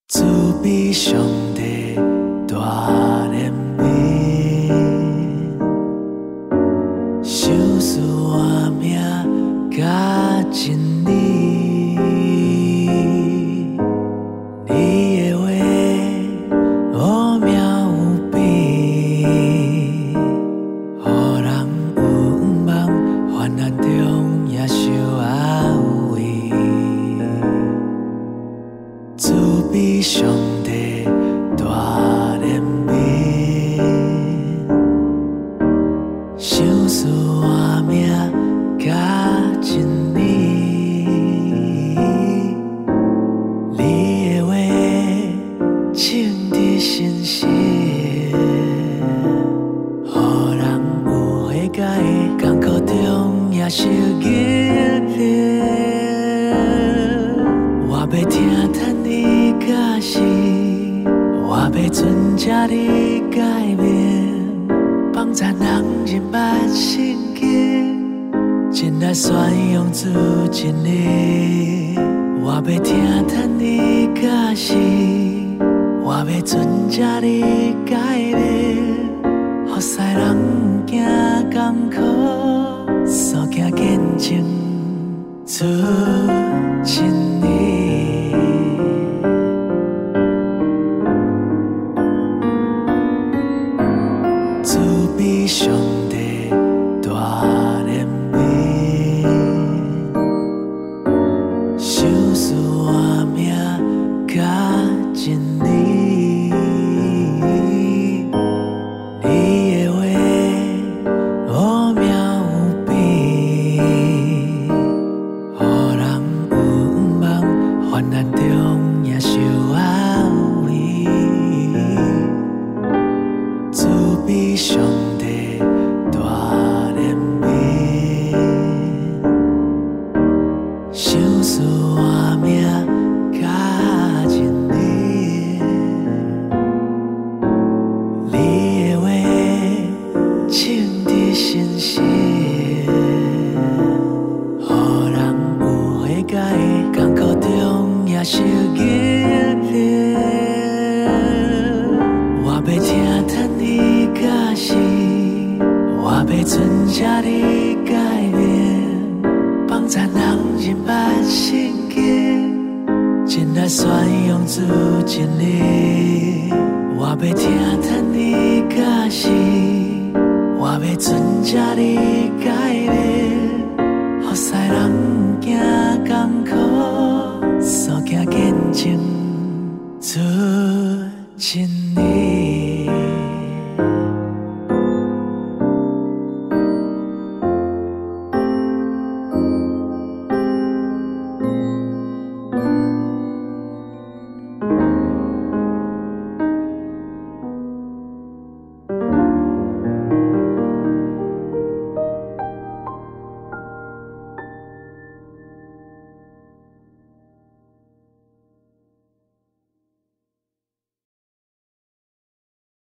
慈悲上帝大怜悯，想使我命甲真理，你的话乌名有变，予人有愿望，患难中也受安慰。慈悲上帝大怜悯，想使我命甲真理，你的话证得真实，予人有悔改，艰苦中也受激励。我要听叹你解释，我要遵照你改变，帮助人认捌圣经，真来宣扬主真理。我要听叹你解释，我要遵照你改变，予世人不惊艰苦，所行见证主真理。慈悲上帝大怜悯，想使我命甲真理，你的话乌名有变，予人有愿望，患难中也受安慰。慈悲上帝大怜悯，想使我命甲真理，你的话证得真实，予人有悔改，艰苦中也受激励。我要听叹你解释，我要遵照你改变，帮助人认捌圣经，真来宣扬主真理。我要听叹你解释，我要遵照你改变，予世人不惊艰苦，所行见证主真理。